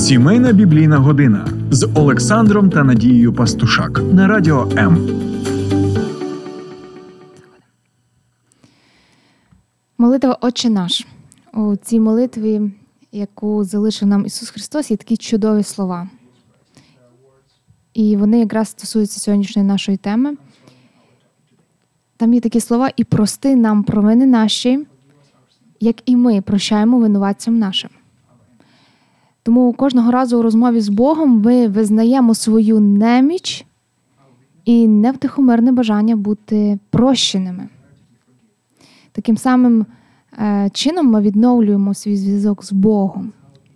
Сімейна біблійна година з Олександром та Надією Пастушак на Радіо М. Молитва «Отче наш». У цій молитві, яку залишив нам Ісус Христос, є такі чудові слова. І вони якраз стосуються сьогоднішньої нашої теми. Там є такі слова: «І прости нам провини наші, як і ми прощаємо винуватцям нашим». Тому кожного разу у розмові з Богом ми визнаємо свою неміч і невтихомирне бажання бути прощеними. Таким самим чином ми відновлюємо свій зв'язок з Богом.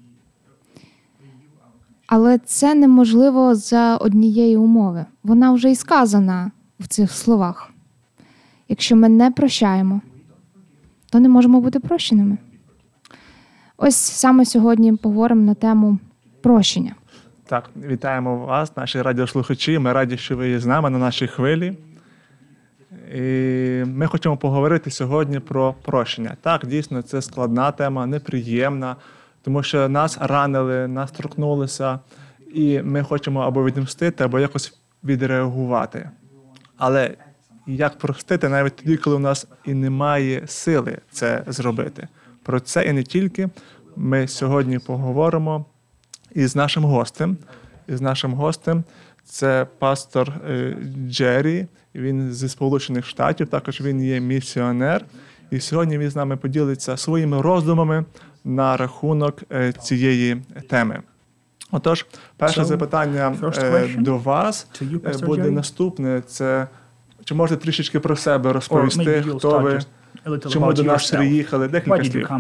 Але це неможливо за однієї умови. Вона вже і сказана в цих словах. Якщо ми не прощаємо, то не можемо бути прощеними. Ось саме сьогодні поговоримо на тему прощення. Так, вітаємо вас, наші радіослухачі. Ми раді, що ви є з нами на нашій хвилі. І ми хочемо поговорити сьогодні про прощення. Так, дійсно, це складна тема, неприємна, тому що нас ранили, нас торкнулися, і ми хочемо або відмстити, або якось відреагувати. Але як простити навіть тоді, коли у нас і немає сили це зробити? Про це і не тільки. Ми сьогодні поговоримо із нашим гостем. Це пастор Джері. Він зі Сполучених Штатів, також він є місіонер. І сьогодні він з нами поділиться своїми роздумами на рахунок цієї теми. Отож, перше запитання до вас буде наступне. Це, чи можете трішечки про себе розповісти, хто ви, чому до нас приїхали, декілька слів.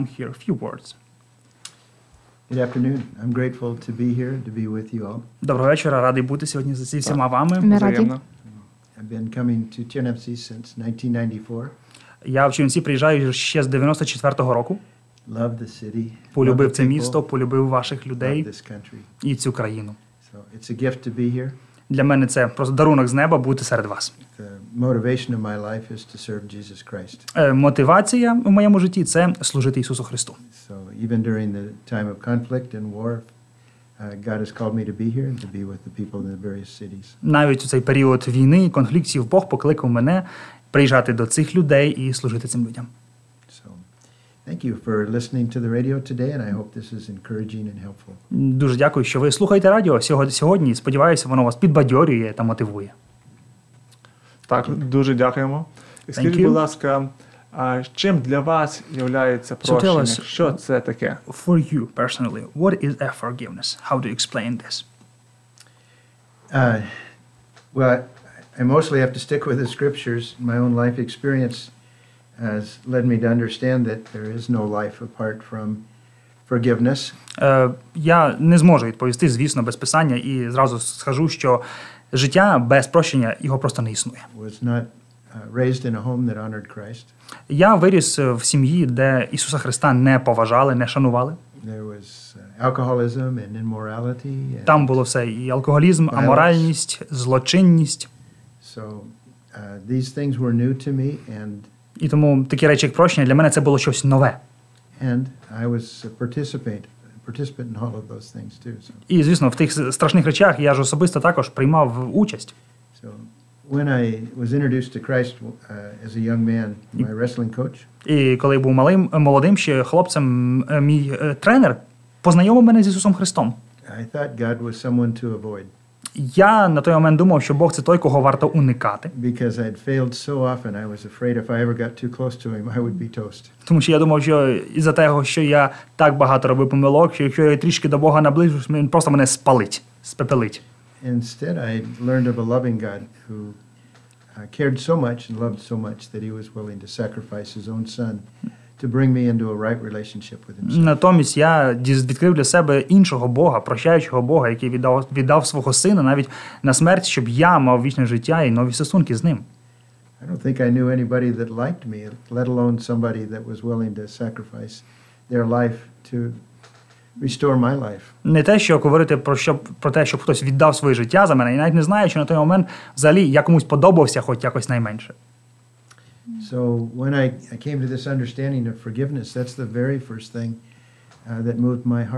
Good afternoon. I'm grateful to be here, to be with you all. Доброго вечора, радий бути сьогодні зі всіма вами. Ми раді. Взаємно. I've been coming to Tennessee since 1994. Я в Чернівці приїжджаю ще з 94-го року. Love the city. Полюбив love the це people, місто, полюбив ваших love людей this country. і цю країну. So it's a gift to be here. Для мене це просто дарунок з неба бути серед вас. The motivation of my life is to serve Jesus Christ. Мотивація у моєму житті – це служити Ісусу Христу. So even during the time of conflict and war, God has called me to be here and to be with the people in the various cities. Навіть у цей період війни, конфліктів, Бог покликав мене приїжджати до цих людей і служити цим людям. So thank you for listening to the radio today, and I hope this is encouraging and helpful. Дуже дякую, що ви слухаєте радіо сьогодні. Сподіваюся, воно вас підбадьорює та мотивує. Так, дуже дякуємо. І скажіть, будь ласка, чим для вас є прощення? Що це таке? For you personally, what is a forgiveness? How do you explain this? Well, I mostly have to stick with the scriptures. My own life experience has led me to understand that there is no life apart from forgiveness. Я не зможу відповісти, звісно, без писання, і зразу скажу, що життя без прощення, його просто не існує. Was not raised in a home that honored Christ. Я виріс в сім'ї, де Ісуса Христа не поважали, не шанували. There was alcoholism and immorality. Там було все: і алкоголізм, аморальність, злочинність. So these things were new to me, and І тому такі речі, як прощення, для мене це було щось нове. I was a participant in all of those things too. So. І, звісно, в тих страшних речах я ж особисто також приймав участь. So when I was introduced to Christ as a young man, my wrestling coach. І коли я був молодим ще хлопцем, мій тренер познайомив мене з Ісусом Христом. I thought God was someone to avoid. Я на той момент думав, що Бог – це той, кого варто уникати. Because I'd failed so often, I was afraid if I ever got too close to him, I would be toast. Тому що я думав, що із-за того, що я так багато робив помилок, що якщо я трішки до Бога наближусь, він просто мене спалить, спепелить. Instead, I learned of a loving God who cared so much and loved so much that he was willing to sacrifice his own son to bring me into a right relationship with himself. Натомість я відкрив для себе іншого Бога, прощаючого Бога, який віддав свого сина навіть на смерть, щоб я мав вічне життя і нові стосунки з ним. I don't think I knew anybody that liked me, let alone somebody that was willing to sacrifice their life to restore my life. Не те, що говорити про те, щоб хтось віддав своє життя за мене, і навіть не знаю, що на той момент взагалі я комусь подобався хоч якось найменше. So when I came to this understanding of forgiveness, that's the very first thing that moved my heart.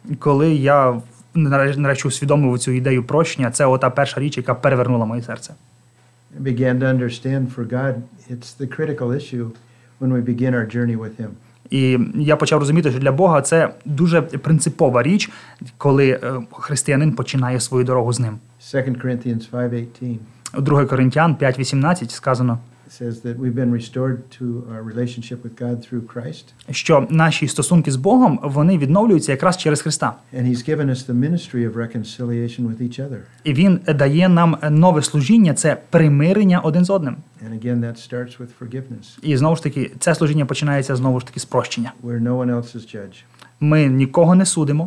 Коли я нарешті усвідомив цю ідею прощення, це ота перша річ, яка перевернула моє серце. I began to understand for God, it's the critical issue when we begin our journey with Him. І я почав розуміти, що для Бога це дуже принципова річ, коли християнин починає свою дорогу з ним. 2 Corinthians 5:18 У 2 Коринтян 5:18 сказано, says that we've been restored to our relationship with God through Christ, що наші стосунки з Богом, вони відновлюються якраз через Христа. and He's given us the ministry of reconciliation with each other. І Він дає нам нове служіння – це примирення один з одним. And again, that starts with forgiveness, І знову ж таки, це служіння починається знову ж таки з прощення. where no one else is judge. Ми нікого не судимо.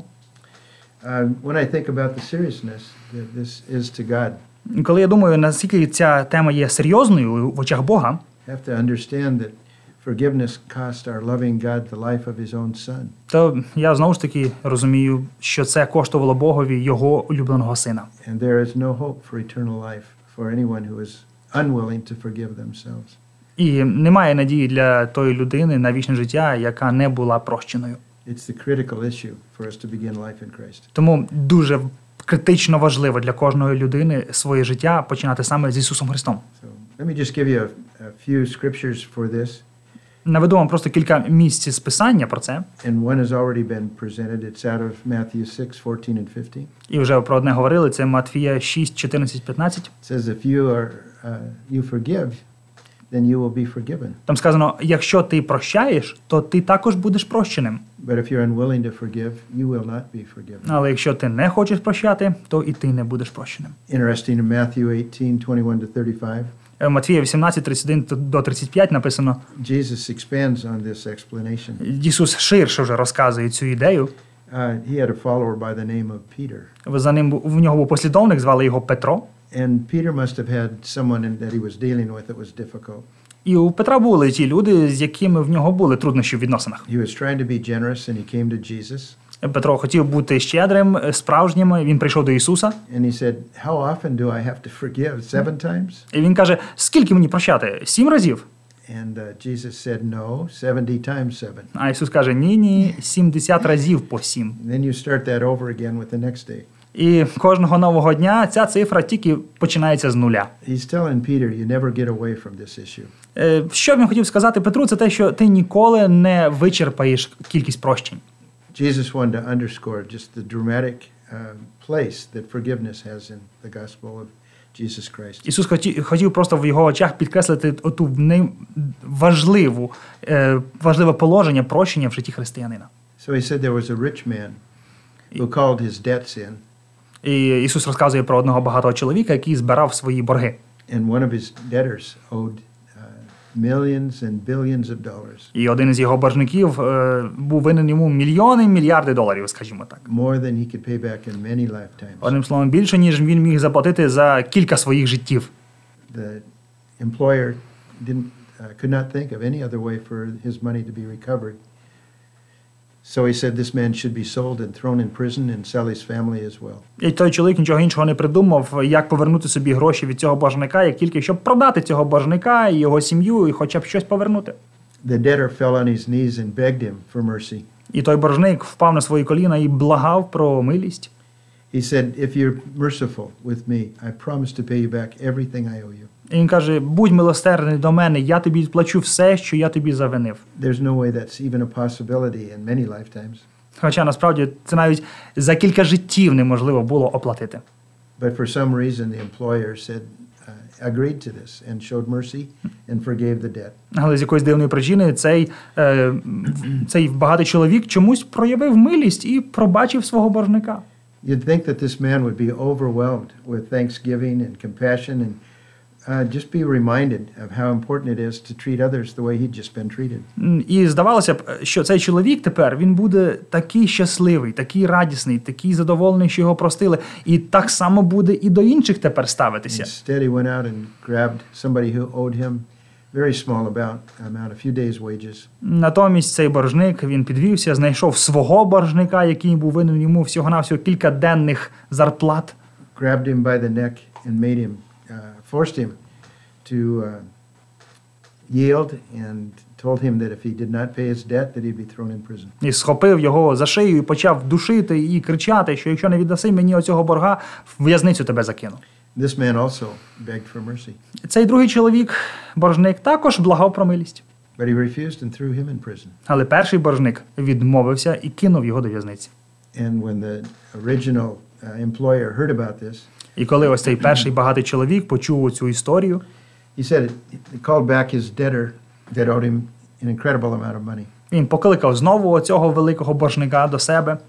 When I think about the seriousness that this is to God, Коли я думаю, наскільки ця тема є серйозною в очах Бога, I have to understand that forgiveness cost our loving God the life of His own Son. то я знову ж таки розумію, що це коштувало Богові Його улюбленого Сина. And there is no hope for eternal life for anyone who is unwilling to forgive themselves. І немає надії для тої людини на вічне життя, яка не була прощеною. It's the critical issue for us to begin life in Christ. Тому дуже критично важливо для кожної людини своє життя починати саме з Ісусом Христом. So let me just give you a few scriptures for this. Наведу вам просто кілька місць з Писання про це. And one has already been presented. It's out of Matthew 6:14 and 15. І вже про одне говорили, це Матфія 6, 14, 15. It says, if you forgive, then you will be forgiven. Там сказано, якщо ти прощаєш, то ти також будеш прощеним. But if you're unwilling to forgive, you will not be forgiven. Але якщо ти не хочеш прощати, то і ти не будеш прощеним. Interesting in Matthew 18:21 to 35. Матвія 18, 31 до 35 написано, Jesus expands on this explanation. Ісус ширше вже розказує цю ідею. He had a follower by the name of Peter. За ним в нього був послідовник, звали його Петро. And Peter must have had someone that he was dealing with that was difficult. І у Петра були ті люди, з якими в нього були труднощі в відносинах. He was trying to be generous and he came to Jesus. Петро хотів бути щедрим, справжнім, він прийшов до Ісуса. And he said, how often do I have to forgive? 7 times? І він каже, скільки мені прощати? 7 разів? And Jesus said, no, 70 times 7. А Ісус каже, ні, 70 разів по 7. And then you start that over again with the next day. І кожного нового дня ця цифра тільки починається з нуля. He's telling Peter, you never get away from this issue. Що він хотів сказати Петру, це те, що ти ніколи не вичерпаєш кількість прощень. Jesus wanted to underscore just the dramatic place that forgiveness has in the gospel of Jesus Christ. Ісус хотів просто в його очах підкреслити оту важливе положення прощення в житті християнина. So he said there was a rich man who called his debts in, І Ісус розказує про одного багатого чоловіка, який збирав свої борги. and one of his debtors owed millions and billions of dollars, І один із його боржників був винен йому мільйони, мільярди доларів, скажімо так. more than he could pay back in many lifetimes. Одним словом, більше, ніж він міг заплатити за кілька своїх життів. The employer could not think of any other way for his money to be recovered. So he said this man should be sold and thrown in prison and sell his family as well. І той чоловік нічого іншого не придумав, як повернути собі гроші від цього боржника, як тільки щоб продати цього боржника і його сім'ю, і хоча б щось повернути. The debtor fell on his knees and begged him for mercy. І той боржник впав на свої коліна і благав про милість. He said, if you're merciful with me, I promise to pay you back everything I owe you. І він каже, будь милосердний до мене, я тобі відплачу все, що я тобі завинив. There's no way that's even a possibility in many lifetimes. Хоча, насправді, це навіть за кілька життів неможливо було оплатити. But for some reason, the employer said, agreed to this and showed mercy and forgave the debt. Але з якоїсь дивної причини цей багатий чоловік чомусь проявив милість і пробачив свого боржника. You'd think that this man would be overwhelmed with thanksgiving and compassion and just be reminded of how important it is to treat others the way he'd just been treated. І здавалося б, що цей чоловік тепер, він буде такий щасливий, такий радісний, такий задоволений, що його простили. І так само буде і до інших тепер ставитися. Instead, he went out and grabbed somebody who owed him very small amount, a few days' wages. Натомість цей боржник, він підвівся, знайшов свого боржника, який був винен йому всього-навсього кілька денних зарплат. Grabbed him by the neck and made him, forced him to yield and told him that if he did not pay his debt, that he'd be thrown in prison. І схопив його за шию і почав душити і кричати, що якщо не віддаси мені оцього борга, в в'язницю тебе закину. This man also begged for mercy, Цей другий чоловік, боржник, також благав про милість. but he refused and threw him in prison. Але перший боржник відмовився і кинув його до в'язниці. And when the original employer heard about this, І коли ось цей перший багатий чоловік почув цю історію, he said he called back his debtor that owed him an incredible amount of money. він покликав знову цього великого боржника до себе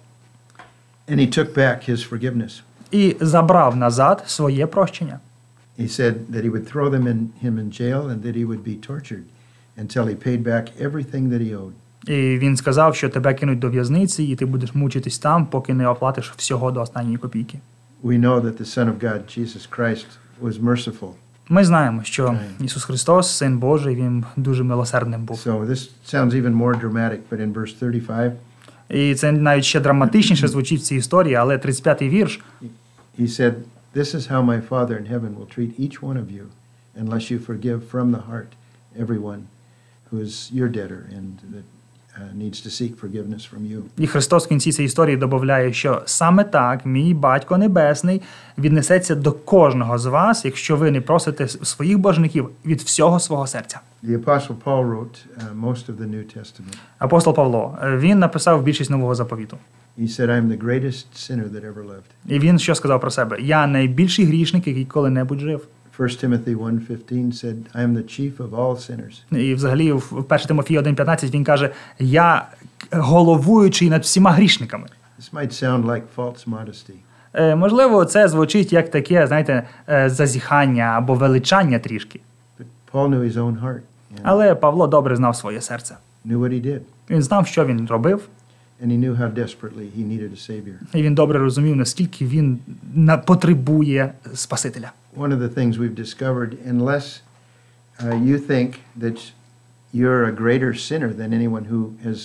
And he took back his forgiveness. і забрав назад своє прощення. He said that he would throw him in jail and that he would be tortured until he paid back everything that he owed. І він сказав, що тебе кинуть до в'язниці, і ти будеш мучитись там, поки не оплатиш всього до останньої копійки. We know that the Son of God, Jesus Christ, was merciful. Ми знаємо, що Ісус Христос, Син Божий, Він дуже милосердним був. So this sounds even more dramatic, but in verse 35, І це навіть ще драматичніше звучить в цій історії, але 35-й вірш, he said, "This is how my Father in heaven will treat each one of you unless you forgive from the heart everyone who is your debtor and that needs to seek forgiveness from you." і Христос в кінці цієї історії додає, що саме так мій Батько Небесний віднесеться до кожного з вас, якщо ви не просите своїх боржників від всього свого серця. The Apostle Paul wrote most of the New Testament. Апостол Павло, він написав більшість Нового Заповіту. He said, "I am the greatest sinner that ever lived." І він що сказав про себе? Я найбільший грішник, який коли-небудь жив. 1 Timothy 1:15 said, "I am the chief of all sinners." І взагалі в 1 Тимофія 1:15 він каже, я головуючий над всіма грішниками. This might sound like false modesty, Можливо, це звучить як таке, знаєте, зазіхання або величання трішки. but Paul knew his own heart and Але Павло добре знав своє серце. knew what he did, Він знав, що він робив, and he knew how desperately he needed a savior. і він добре розумів, наскільки він потребує Спасителя. One of the things we've discovered, unless you think that you're a greater sinner than anyone who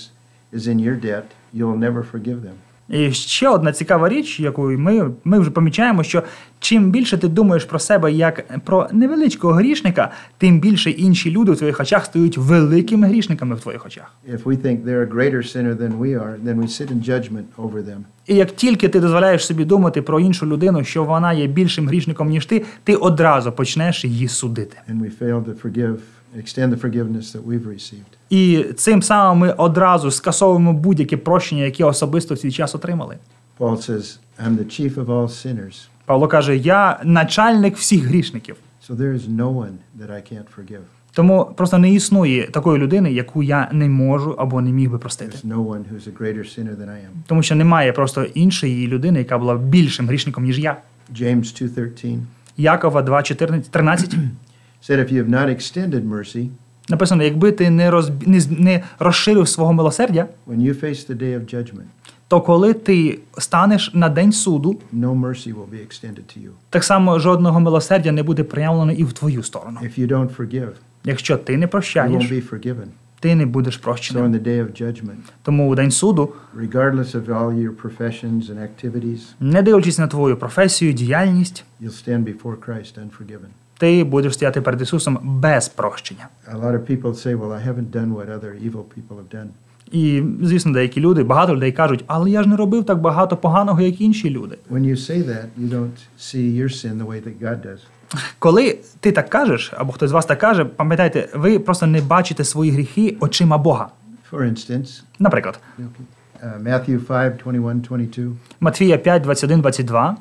is in your debt, you'll never forgive them. І ще одна цікава річ, яку ми вже помічаємо, що чим більше ти думаєш про себе як про невеличкого грішника, тим більше інші люди в твоїх очах стають великими грішниками в твоїх очах. If we think they're a greater sinner than we are, then we sit in judgment over them. І як тільки ти дозволяєш собі думати про іншу людину, що вона є більшим грішником, ніж ти одразу почнеш її судити. And we fail to extend the forgiveness that we've received. І цим самим ми одразу скасовуємо будь-яке прощення, яке особисто в свій час отримали. Paul says, "I'm the chief of all sinners." Павло каже, я начальник всіх грішників. So there is no one that I can't forgive. Тому просто не існує такої людини, яку я не можу або не міг би простити. There's no one who's a greater sinner than I am. Тому що немає просто іншої людини, яка була більшим грішником, ніж я. James 2:13 Якова 2:13 said, "If you have not extended mercy, написано, якби ти не розширив свого милосердя, when you face the day of judgment, то коли ти станеш на день суду, no mercy will be extended to you. так само жодного милосердя не буде проявлено і в твою сторону. If you don't forgive, Якщо ти не you won't прощаєш, be forgiven." ти не будеш So in прощеним. the day of judgment, Тому у день суду, regardless of all your professions and activities, не дивлячись на твою професію, діяльність, you'll stand before Christ unforgiven. ти будеш стояти перед Ісусом без прощення. A lot of people say, "Well, I haven't done what other evil people have done." І, звісно, деякі люди, багато людей кажуть, але я ж не робив так багато поганого, як інші люди. When you say that, you don't see your sin the way that God does. Коли ти так кажеш, або хтось з вас так каже, пам'ятайте, ви просто не бачите свої гріхи очима Бога. For instance, Наприклад, Matthew 5:21-22 Матвія 5, 21, 22,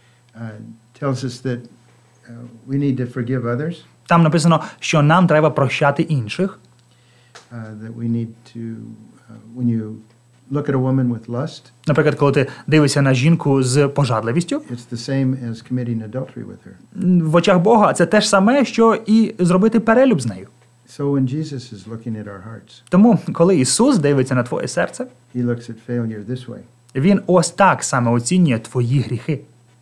tells us that we need to forgive others, там написано, що нам треба прощати інших, that we need to, when you look at a woman with lust, наприклад, коли ти дивишся на жінку з пожадливістю, it's the same as committing adultery with her. в очах Бога це те ж саме, що і зробити перелюб з нею. So when Jesus is looking at our hearts, Тому, коли Ісус дивиться на твоє серце, he looks at failure this way. Він ось так саме оцінює твої гріхи.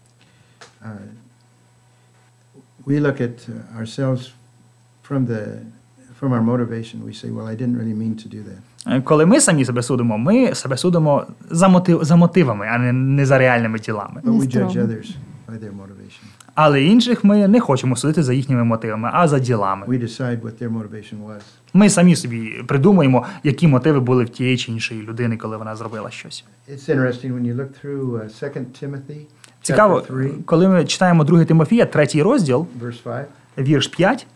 We look at ourselves from our motivation. We say, "Well, I didn't really mean to do that." Коли ми самі себе судимо за мотивами, а не за реальними ділами. But we judge Здорово. others by their motivation. Але інших ми не хочемо судити за їхніми мотивами, а за ділами. We decide what their motivation was. Ми самі собі придумаємо, які мотиви були в тієї чи іншої людини, коли вона зробила щось. It's interesting when you look through 2 Timothy Цікаво, chapter 3, коли ми читаємо 2 Тимофія, 3 розділ, verse 5, вірш 5,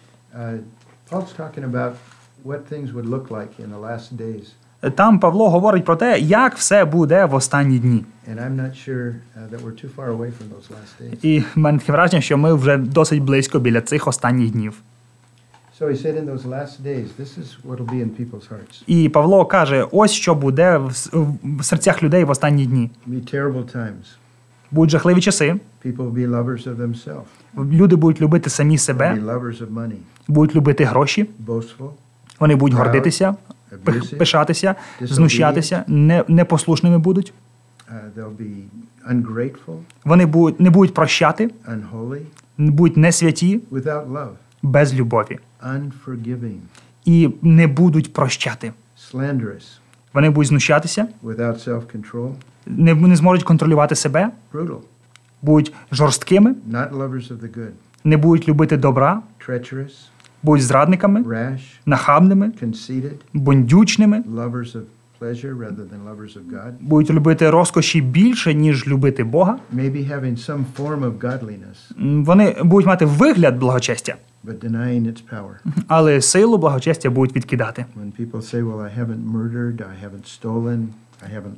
Paul's talking about what things would look like in the last days. там Павло говорить про те, як все буде в останні дні. And I'm not sure that we're too far away from those last days. І в мене таке враження, що ми вже досить близько біля цих останніх днів. So he said in those last days, this is what will be in people's hearts. І Павло каже, ось що буде в серцях людей в останні дні. Be terrible times. Будуть жахливі часи, People will be lovers of themselves. люди будуть любити самі Be себе, lovers of money. будуть любити гроші, Boastful. вони будуть гордитися, пишатися, знущатися, непослушними будуть. They'll be ungrateful, Вони не будуть прощати, unholy, будуть не святі, without love, без любові. unforgiving, І не будуть прощати. slanderous, Вони будуть знущатися, without self-control, не зможуть контролювати себе, brutal, будуть жорсткими, not lovers of the good, не будуть любити добра, treacherous, будуть зрадниками, rash, нахабними, conceited, бундючними, lovers of pleasure rather than lovers of God, будуть любити розкоші більше, ніж любити Бога. maybe having some form of godliness, Вони будуть мати вигляд благочестя, but denying its power. але силу благочестя будуть відкидати. When people say, well, I haven't murdered, I haven't stolen, I haven't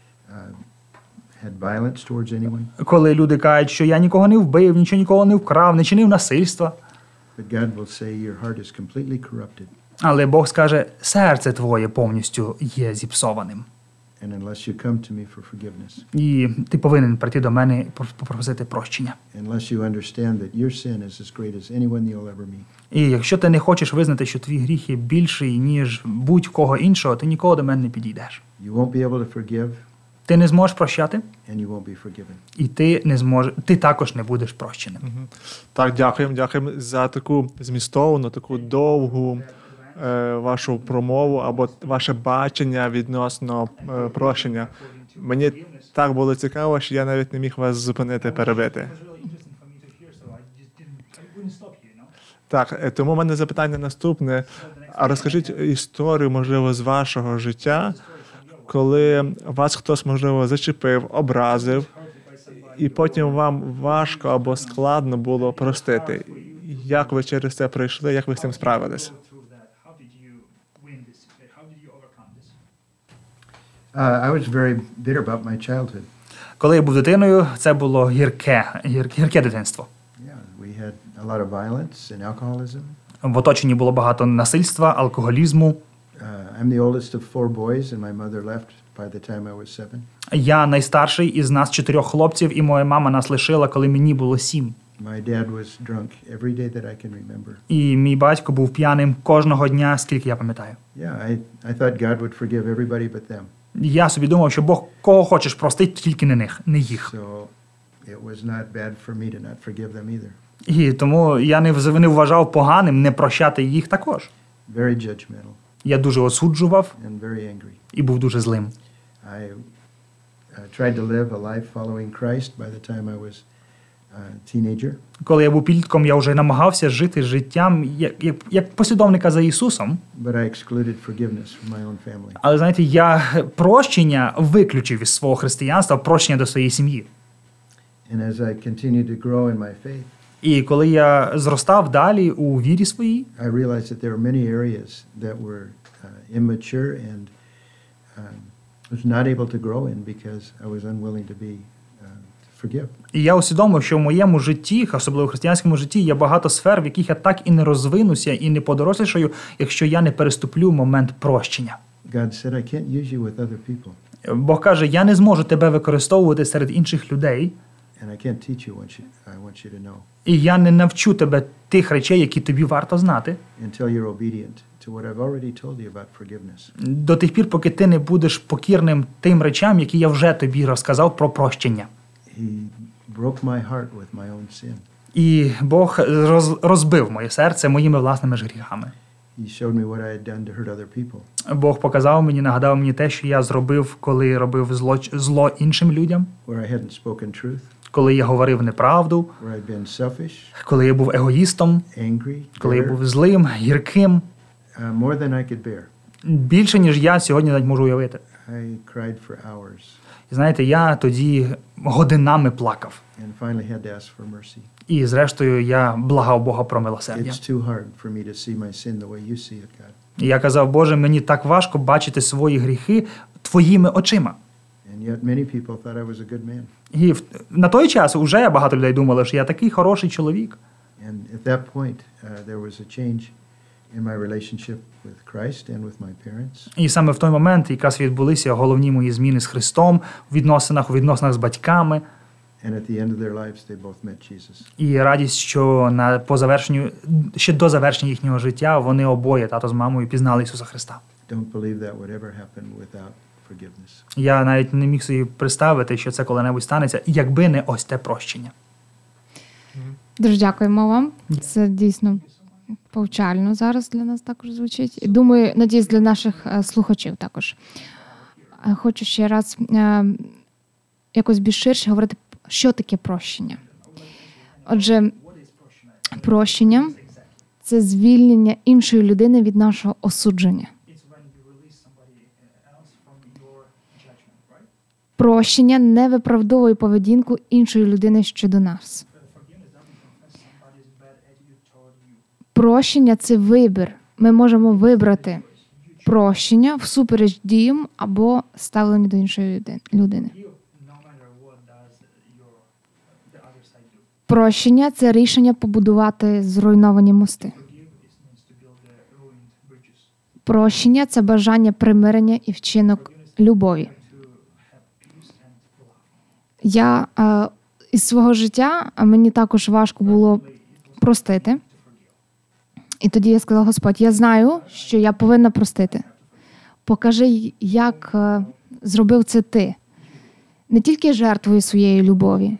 had violence towards anyone, Коли люди кажуть, що я нікого не вбив, нікого не вкрав, не чинив насильства, but God will say your heart is completely corrupted, але Бог скаже, серце твоє повністю є зіпсованим. and unless you come to me for forgiveness, І ти повинен прийти до мене і попросити прощення. unless you understand that your sin is as great as anyone you'll ever meet, І якщо ти не хочеш визнати, що твій гріх є більший, ніж будь-кого іншого, ти ніколи до мене не підійдеш. you won't be able to forgive, Ти не зможеш прощати, and you won't be forgiven. і ти також не будеш прощеним. Так, дякуємо за таку змістовну, таку довгу вашу промову або ваше бачення відносно прощення. Мені так було цікаво, що я навіть не міг вас зупинити, перебити. Так, тому в мене запитання наступне. А розкажіть історію, можливо, з вашого життя, коли вас хтось, можливо, зачепив, образив, і потім вам важко або складно було простити. Як ви через це пройшли, як ви з цим справились? I was very bitter about my childhood. Коли я був дитиною, це було гірке дитинство. Yeah, we had a lot of violence and alcoholism. В оточенні було багато насильства, алкоголізму. I'm the oldest of 4 boys, and my mother left by the time I was 7. Я найстарший із нас 4 хлопців, і моя мама нас лишила, коли мені було 7. My dad was drunk every day that I can remember. І мій батько був п'яним кожного дня, скільки я пам'ятаю. Yeah, I thought God would forgive everybody but them. Я собі думав, що Бог кого хочеш простить, тільки не їх. So it was not bad for me to not forgive them either. І тому я не вважав поганим не прощати їх також. Very judgmental Я дуже осуджував and very angry. і був дуже злим. I tried to live a life following Christ by the time I was a teenager. Коли я був підлітком, я вже намагався жити життям як послідовника за Ісусом. But I excluded forgiveness from my own family. Але, знаєте, я прощення виключив із свого християнства, прощення до своєї сім'ї. And as I continued to grow in my faith, І коли я зростав далі у вірі своїй, I realized that there were many areas that were immature and was not able to grow in because I was unwilling to forgive. і я усвідомив, що в моєму житті, особливо в християнському житті, є багато сфер, в яких я так і не розвинуся, і не подорослішаю, якщо я не переступлю момент прощення. God said, I can't use you with other people, Бог каже, я не зможу тебе використовувати серед інших людей, and I can't teach you what I want you to know і я не навчу тебе тих речей, які тобі варто знати, until you're obedient to what I've already told you about forgiveness. до тих пір, поки ти не будеш покірним тим речам, які я вже тобі розказав про прощення. He broke my heart with my own sin. І Бог розбив моє серце моїми власними ж гріхами. He showed me what I had done to hurt other people, Бог показав мені, нагадав мені те, що я зробив, коли робив зло іншим людям, where I hadn't spoken truth, коли я говорив неправду, where I'd been selfish, коли я був егоїстом, angry, коли я bitter, був злим, гірким. more than I could bear. Більше, ніж я сьогодні навіть можу уявити. I cried for hours І знаєте, я тоді годинами плакав. and finally had to ask for mercy. І зрештою я благав Бога про милосердя. It's too hard for me to see my sin the way you see it, God. І я казав, Боже, мені так важко бачити свої гріхи твоїми очима. And yet many people thought I was a good man. І на той час уже багато людей думали, що я такий хороший чоловік. And at that point, there was a change in my relationship with Christ and with my parents. І саме в той момент якраз відбулися головні мої зміни з Христом у відносинах з батьками. And at the end of their lives, they both met Jesus. І радість, що ще до завершення їхнього життя вони обоє, тато з мамою, пізнали Ісуса Христа. Don't believe that would ever happen without forgiveness. Я навіть не міг собі представити, що це коли-небудь станеться, якби не ось те прощення. Дуже дякуємо вам. Це дійсно повчально зараз для нас також звучить. І думаю, надіюсь, для наших слухачів також. Хочу ще раз якось більш ширше говорити, що таке прощення. Отже, прощення – це звільнення іншої людини від нашого осудження. Прощення не виправдовує поведінку іншої людини щодо нас. Прощення – це вибір. Ми можемо вибрати прощення всупереч діям або ставленню до іншої людини. Прощення – це рішення побудувати зруйновані мости. Прощення – це бажання примирення і вчинок любові. Я із свого життя, мені також важко було простити. І тоді я сказала, Господь, я знаю, що я повинна простити. Покажи, як зробив це ти. Не тільки жертвою своєї любові.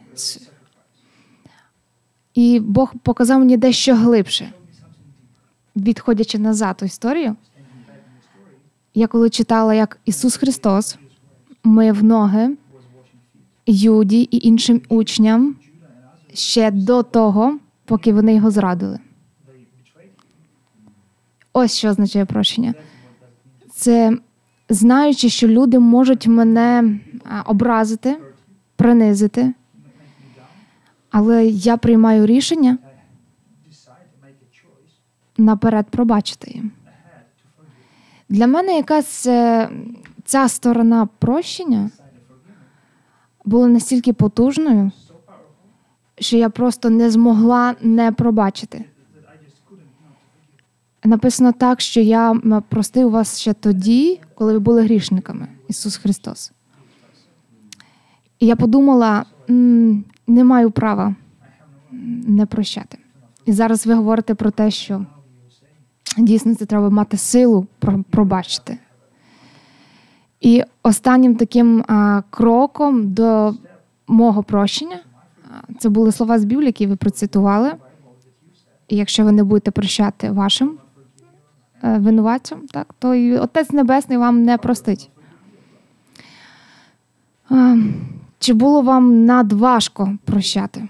І Бог показав мені дещо глибше. Відходячи назад у історію, я коли читала, як Ісус Христос мив ноги Юді і іншим учням ще до того, поки вони його зрадили. Ось що означає прощення. Це знаючи, що люди можуть мене образити, принизити, але я приймаю рішення наперед пробачити їм. Для мене якась ця сторона прощення була настільки потужною, що я просто не змогла не пробачити. Написано так, що я простив вас ще тоді, коли ви були грішниками, Ісус Христос. І я подумала, не маю права не прощати. І зараз ви говорите про те, що дійсно це треба мати силу пробачити. І останнім таким кроком до мого прощення, це були слова з Біблії, які ви процитували. І якщо ви не будете прощати вашим винуватцям, так, то і Отець Небесний вам не простить. Чи було вам надважко прощати?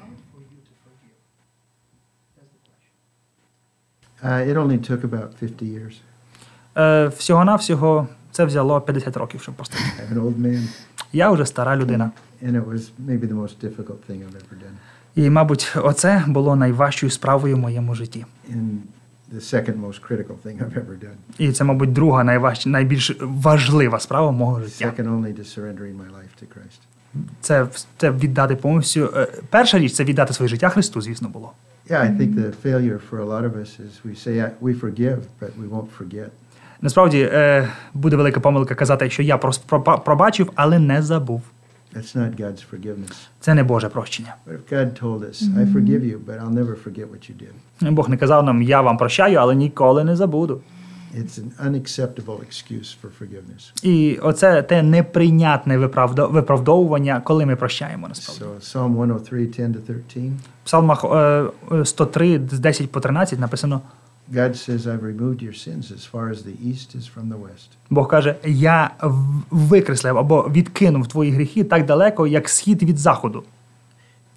It only took about 50 years. Всього-навсього це взяло 50 років, щоб простити. I'm an old man, Я вже стара людина. and it was maybe the most difficult thing I've ever done. І, мабуть, оце було найважчою справою в моєму житті. And the second most critical thing I've ever done. І це, мабуть, друга найбільш важлива справа мого життя. Second only to surrendering my life to Christ. Це віддати повністю. Перша річ – це віддати своє життя Христу, звісно, було. Yeah, I think the failure for a lot of us is we say we forgive, but we won't forget. Насправді, буде велика помилка казати, що я просто пробачив, але не забув. That's not God's forgiveness. Це не Боже прощення. But if God told us, I forgive you, but I'll never forget what you did. Бог не казав нам, я вам прощаю, але ніколи не забуду. It's an unacceptable excuse for forgiveness. І оце те неприйнятне виправдовування, коли ми прощаємо, насправді. So Psalm 103, 10-13, В Псалмах 103, з 10 по 13 написано, God says, I've removed your sins as far as the east is from the west. Бог каже, я викреслив або відкинув твої гріхи так далеко, як схід від заходу.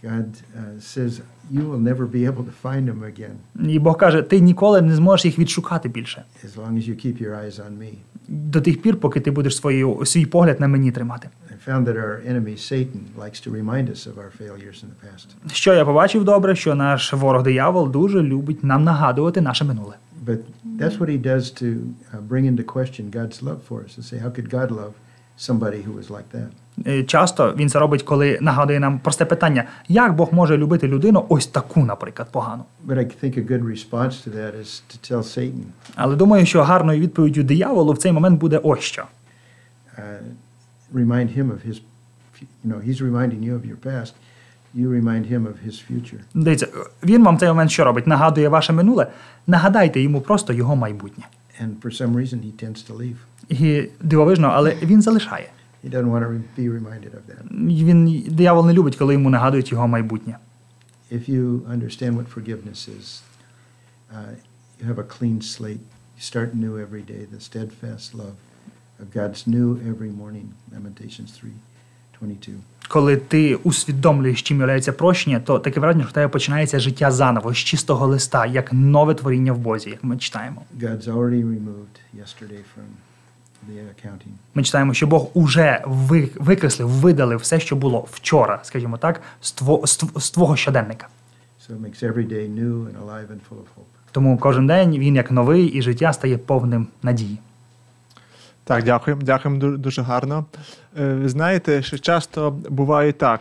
God says you will never be able to find them again І Бог каже, ти ніколи не зможеш їх відшукати більше. as long as you keep your eyes on me. До тих пір, поки ти будеш свій погляд на мені тримати. I found that our enemy Satan likes to remind us of our failures in the past. Що я побачив добре, що наш ворог диявол дуже любить нам нагадувати наше минуле. But that's what he does to bring into question God's love for us and say, how could God love somebody who was like that? Часто він це робить, коли нагадує нам просте питання, як Бог може любити людину ось таку, наприклад, погану. But I think a good response to that is to tell Satan, Але думаю, що гарною відповіддю дияволу в цей момент буде ось що. remind him of his, he's reminding you of your past. You remind him of his future. Дивіться, він вам в цей момент що робить? Нагадує ваше минуле, нагадайте йому просто його майбутнє. And for some reason he tends to leave. І дивовижно, але він залишає. He doesn't want to be reminded of that. Диявол не любить, коли йому нагадують його майбутнє. If you understand what forgiveness is, you have a clean slate. You start new every day. The steadfast love of God's new every morning. Lamentations 3:22. Коли ти усвідомлюєш, чим являється прощення, то таке враження, що в тебе починається життя заново, з чистого листа, як нове творіння в Бозі, як ми читаємо. God's already removed yesterday from the accounting. Ми читаємо, що Бог уже викреслив, видалив все, що було вчора, скажімо так, з твого щоденника. So it makes every day new and alive and full of hope. Тому кожен день він як новий, і життя стає повним надії. Так, дякуємо дуже гарно. Ви знаєте, що часто буває так,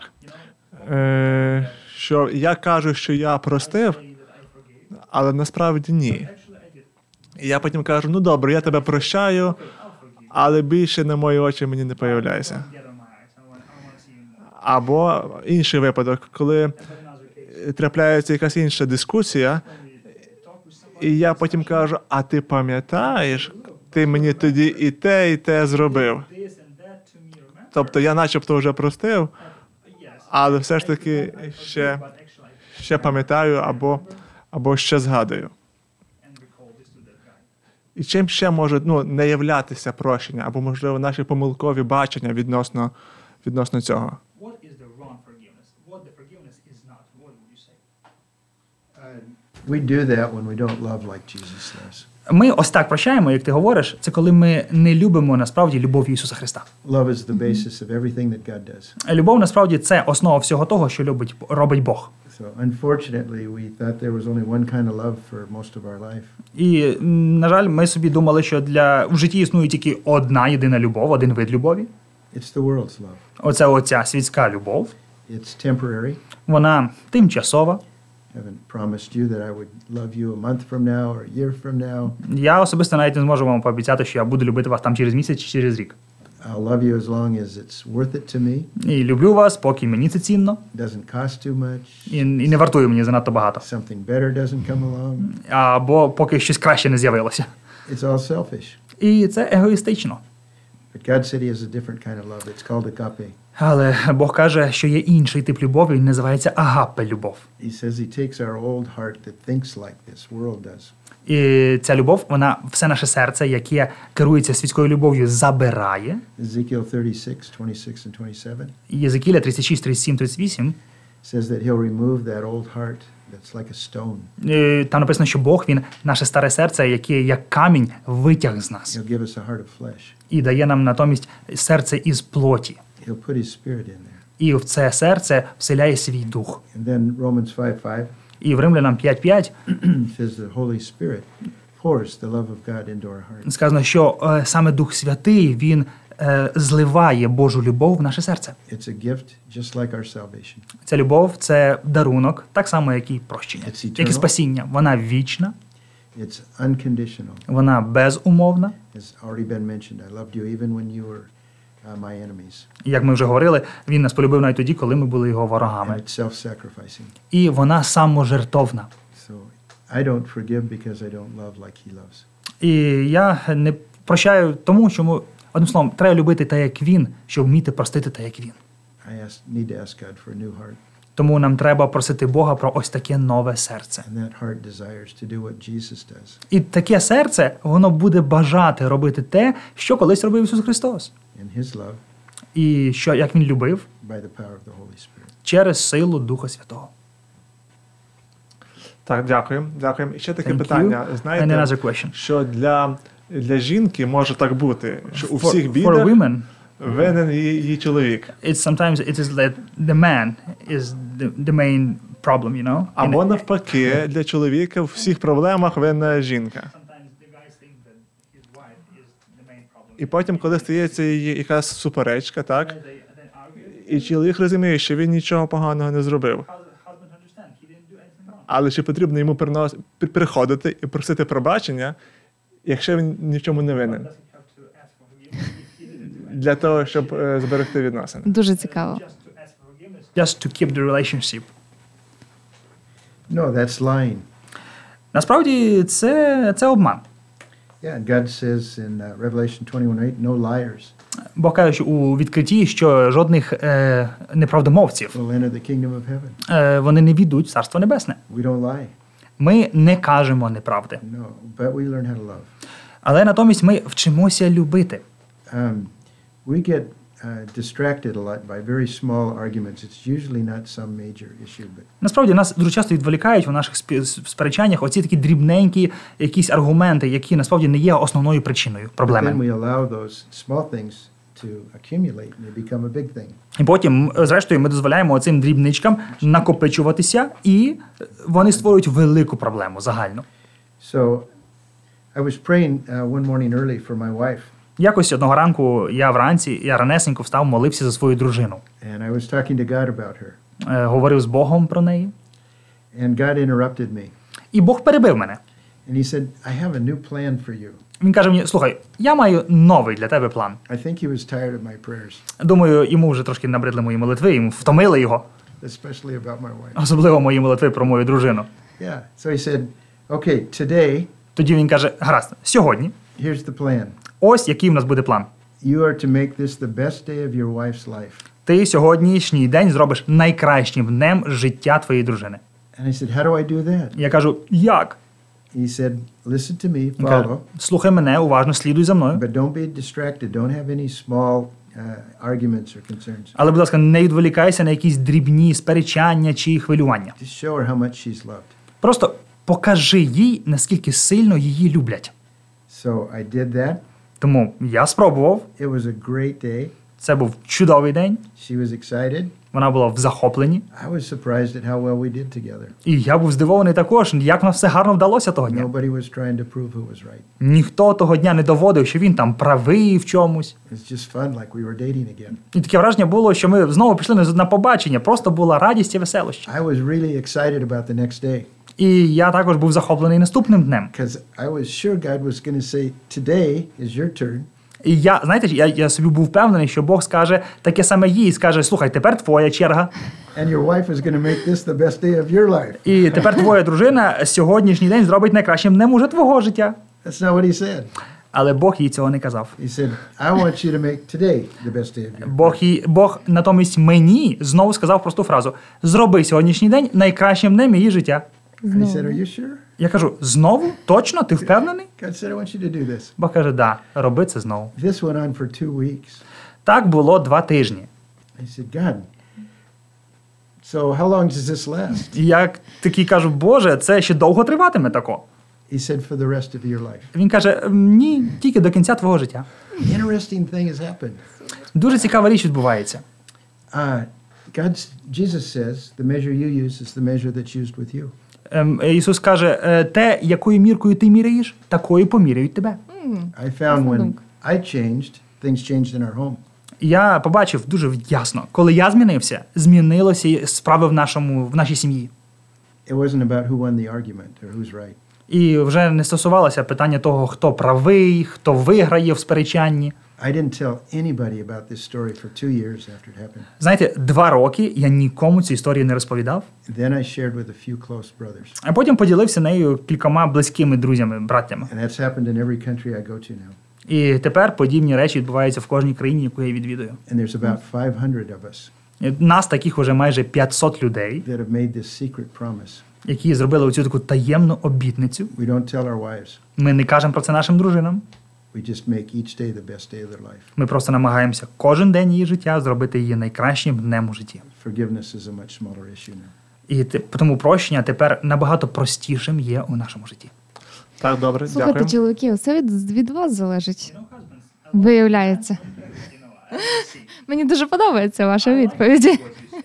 що я кажу, що я простив, але насправді ні. І я потім кажу, ну добре, я тебе прощаю, але більше на мої очі мені не появляйся. Або інший випадок, коли трапляється якась інша дискусія, і я потім кажу, а ти пам'ятаєш, ти мені тоді і те зробив. Тобто я начебто вже простив, але все ж таки ще пам'ятаю або ще згадую. І чим ще може не являтися прощення, або, можливо, наші помилкові бачення відносно цього? We do that when we don't love like Jesus does. Ми ось так прощаємо, як ти говориш, це коли ми не любимо насправді любов Ісуса Христа. Love is the basis of everything that God does. Любов насправді це основа всього того, що робить Бог. So unfortunately, we thought there was only one kind of love for most of our life. І, на жаль, ми собі думали, що в житті існує тільки одна єдина любов, один вид любові. It's the world's love. Оця світська любов. It's temporary. Вона тимчасова. I haven't promised you that I would love you a month from now or a year from now. Я особисто навіть не зможу вам пообіцяти, що я буду любити вас там через місяць чи через рік. I'll love you as long as it's worth it to me. І люблю вас, поки мені це цінно. Doesn't cost too much. І не вартує мені занадто багато. Something better doesn't come along. Або поки щось краще не з'явилося. It's all selfish. І це егоїстично. But God said he has a different kind of love. It's called agape. Але Бог каже, що є інший тип любові, він називається агапе-любов. He says he takes our old heart that thinks like this world does. І ця любов, вона все наше серце, яке керується світською любов'ю, забирає. Ezekiel 36, 26 and 27 Єзекіля 36, 37, 38. says that he'll remove that old heart that's like a stone. Там написано, що Бог, він наше старе серце, яке як камінь, витяг з нас. He'll give us a heart of flesh. І дає нам натомість серце із плоті. He'll put his spirit in there. І в це серце вселяє свій дух. And then Romans 5:5 І в Римлянам 5:5 says the Holy Spirit pours the love of God into our hearts. сказано, що саме Дух Святий, він зливає Божу любов в наше серце. It's a gift just like our salvation. Ця любов – це дарунок, так само, як і прощення, як і спасіння. Вона вічна, It's unconditional. вона безумовна. As already been mentioned, I loved you even when you were my enemies. Як ми вже говорили, він нас полюбив навіть тоді, коли ми були його And ворогами. it's self-sacrificing. І вона саможертовна. So I don't forgive because I don't love like he loves. І я не прощаю тому, що одним словом, треба любити так, як він, щоб вміти простити так, як він. I need to ask God for a new heart. Тому нам треба просити Бога про ось таке нове серце. And that heart desires to do what Jesus does. І таке серце, воно буде бажати робити те, що колись робив Ісус Христос. In his love, і як він любив by the power of the Holy Spirit. через силу Духа Святого. Так, дякуємо. І ще таке Thank питання. you. And Знаєте, another question. що для жінки може так бути, що у всіх For бідах women, винен її чоловік. sometimes it is that the man is the main problem, you know? Або навпаки, для чоловіка в всіх проблемах винна жінка. І потім, коли стається якась суперечка, так? І чоловік розуміє, що він нічого поганого не зробив. Але чи потрібно йому приходити і просити пробачення, якщо він ні в чому не винен? Для того, щоб зберегти відносини. Дуже цікаво. Just to keep the relationship. No, that's lying. Насправді це обман. Yeah, and God says in Revelation 21:8, no liars Бог каже у відкритті, що жодних неправдомовців will enter the kingdom of heaven. Вони не війдуть в Царство Небесне. We don't lie. Ми не кажемо неправди. No, but we learn how to love. Але натомість ми вчимося любити. We get distracted a lot by very small arguments. It's usually not some major issue, but Насправді нас дуже часто відволікають у наших сперечаннях оці такі дрібненькі якісь аргументи, які насправді не є основною причиною then проблеми. we allow those small things to accumulate and they become a big thing. І потім, зрештою, ми дозволяємо цим дрібничкам накопичуватися, і вони створюють велику проблему загальну. So I was praying one morning early for my wife, Якось одного ранку я ранесенько встав, молився за свою дружину. and I was talking to God about her, Говорив з Богом про неї. and God interrupted me. І Бог перебив мене. And he said, I have a new plan for you. Він каже мені, слухай, я маю новий для тебе план. I think he was tired of my prayers, Думаю, йому вже трошки набридли мої молитви, йому втомили його. especially about my wife. Особливо мої молитви про мою дружину. Yeah. So he said, okay, today, Тоді він каже, гаразд, сьогодні, here's the plan. ось який в нас буде план. You are to make this the best day of your wife's life. Ти сьогоднішній день зробиш найкращим днем життя твоєї дружини. And I said, how do I do that? Я кажу, як? He said, listen to me, Він каже, follow, слухай мене, уважно, слідуй за мною. but don't be distracted. Don't have any small arguments or concerns. Але, будь ласка, не відволікайся на якісь дрібні сперечання чи хвилювання. Just show her how much she's loved. Просто покажи їй, наскільки сильно її люблять. So I did that. Тому я спробував. It was a great day. Це був чудовий день. She was excited. Вона була в захопленні. I was surprised at how well we did together. І я був здивований також, як нам все гарно вдалося того дня. Nobody was trying to prove who was right. Ніхто того дня не доводив, що він там правий в чомусь. It's just fun, like we were dating again. І таке враження було, що ми знову пішли на побачення. Просто була радість і веселощі. I was really excited about the next day І я також був захоплений наступним днем. because I was sure God was going to say, today is your turn. І я собі був впевнений, що Бог скаже таке саме їй, скаже, слухай, тепер твоя черга. And your wife is going to make this the best day of your life. І тепер твоя дружина сьогоднішній день зробить найкращим днем уже твого життя. That's not what he said. Але Бог їй цього не казав. He said, I want you to make today the best day of your life. Бог натомість мені знову сказав просту фразу: зроби сьогоднішній день найкращим днем її життя. And I said, are you sure? Я кажу, знову? Точно? Ти впевнений? God said, I want you to do this. Бог каже, да, роби це знову. This went on for 2 weeks. Так було 2 тижні. I said, God, so how long does this last? І я такий кажу, Боже, це ще довго триватиме тако? He said, for the rest of your life. Він каже, ні, тільки до кінця твого життя. Interesting thing has happened. Дуже цікава річ відбувається. Jesus says, the measure you use is the measure that's used with you. Ісус каже, те, якою міркою ти міряєш, такою поміряють тебе. I found when I changed, things changed in our home. Я побачив дуже ясно, коли я змінився, змінилося і справи в нашій сім'ї. It wasn't about who won the argument or who's right. І вже не стосувалося питання того, хто правий, хто виграє в сперечанні. I didn't tell anybody about this story for 2 years after it happened. Знаєте, 2 роки я нікому цю історію не розповідав. Then I shared with a few close brothers. А потім поділився нею кількома близькими друзями, браттями. And that's happened in every country I go to now. І тепер подібні речі відбуваються в кожній країні, яку я відвідую. And there's about 500 of us І нас таких уже майже 500 людей, that have made this secret promise. які зробили оцю таку таємну обітницю. We don't tell our wives. Ми не кажемо про це нашим дружинам. We just make each day the best day of their life. Ми просто намагаємося кожен день її життя зробити її найкращим днем у житті. Forgiveness is a much smaller issue now. І тому прощення тепер набагато простішим є у нашому житті. Так, добре, Слухайте, дякую. чоловіки, це від вас залежить. Виявляється. Мені дуже подобається ваша відповідь. Well,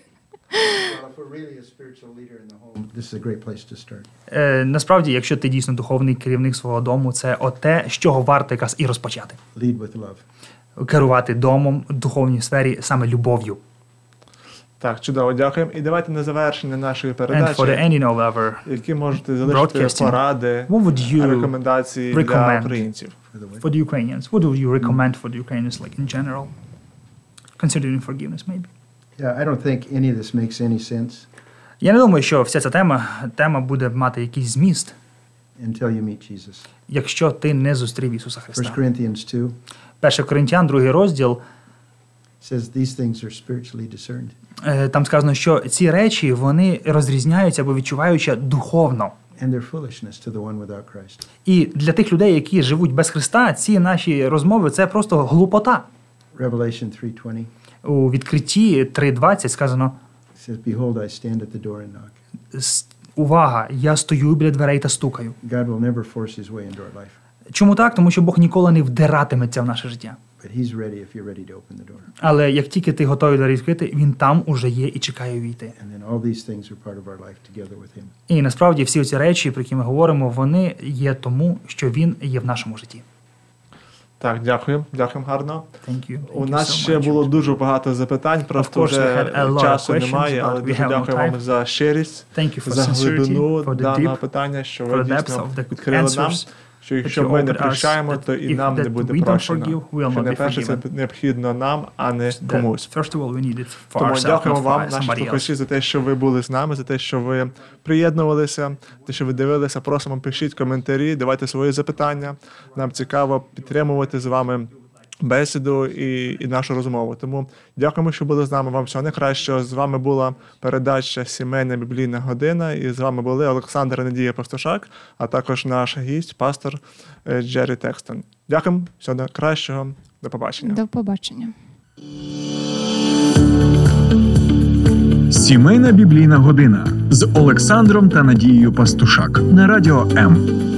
if we're really a spiritual leader in the home, this is a great place to start. Насправді, якщо ти дійсно духовний керівник свого дому, це те, з чого варто якраз і розпочати. Lead with love. Керувати домом в духовній сфері саме любов'ю. Так, чудово, дякуємо. І давайте на завершення нашої And for the передачі, ending of our які можете залишити broadcasting, поради, what would you рекомендації для recommend? українців. for the Ukrainians, what would you recommend for the Ukrainians, like in general, considering forgiveness, maybe? Yeah, I don't think any of this makes any sense Я не думаю, що вся ця тема буде мати якийсь зміст, until you meet Jesus. якщо ти не зустрів Ісуса 1 Христа. Corinthians 2 1 Коринтян, 2 розділ, says these things are spiritually discerned, там сказано, що ці речі, вони розрізняються або відчуваються духовно. and they're foolishness to the one without Christ. І для тих людей, які живуть без Христа, ці наші розмови – це просто глупота. Revelation 3:20 У відкритті 3.20 сказано, says, "Behold, I stand at the door and knock." увага, я стою біля дверей та стукаю. God will never force his way into our life, Чому так? Тому що Бог ніколи не вдиратиметься в наше життя. but he's ready if you're ready to open the door. Але як тільки ти готовий двері відкрити, він там уже є і чекає увійти. And then all these things are part of our life together with him. І насправді всі ці речі, про які ми говоримо, вони є тому, що він є в нашому житті. Так, дякую. Дякуємо гарно. Thank you. У нас ще було дуже багато запитань, просто course, we вже had a lot of часу questions, немає, але but we дуже have no дякую вам time. за щирість, Thank you for за sincerity, глибину for the даного deep, питання, що for ви the depth дійсно of the відкрили нам, answers. що якщо ми не прощаємо, то і нам не буде прощено. Що найперше це необхідно нам, а не комусь. First of all, we need it for Тому ourselves, дякуємо not вам, for наші somebody else. слухачі, за те, що ви були з нами, за те, що ви приєднувалися, те, що ви дивилися. Просимо, пишіть коментарі, давайте свої запитання. Нам цікаво підтримувати з вами бесіду і нашу розмову. Тому дякуємо, що були з нами. Вам всього найкращого. З вами була передача «Сімейна біблійна година». І з вами були Олександр і Надія Пастушак, а також наш гість, пастор Джері Текстон. Дякуємо, всього найкращого. До побачення. До побачення. Сімейна біблійна година з Олександром та Надією Пастушак на радіо М.